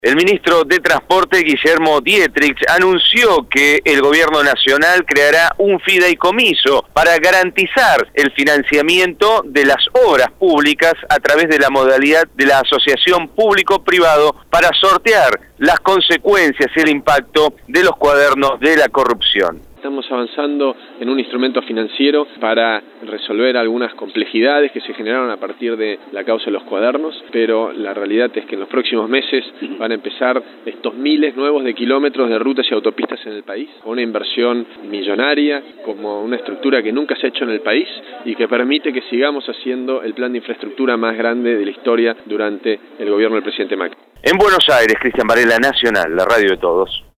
El ministro de Transporte, Guillermo Dietrich, anunció que el gobierno nacional creará un fideicomiso para garantizar el financiamiento de las obras públicas a través de la modalidad de la asociación público-privado para sortear las consecuencias y el impacto de los cuadernos de la corrupción. Estamos avanzando en un instrumento financiero para resolver algunas complejidades que se generaron a partir de la causa de los cuadernos, pero la realidad es que en los próximos meses van a empezar estos miles nuevos de kilómetros de rutas y autopistas en el país, con una inversión millonaria, como una estructura que nunca se ha hecho en el país y que permite que sigamos haciendo el plan de infraestructura más grande de la historia durante el gobierno del presidente Macri. En Buenos Aires, Cristian Varela, Nacional, la radio de todos.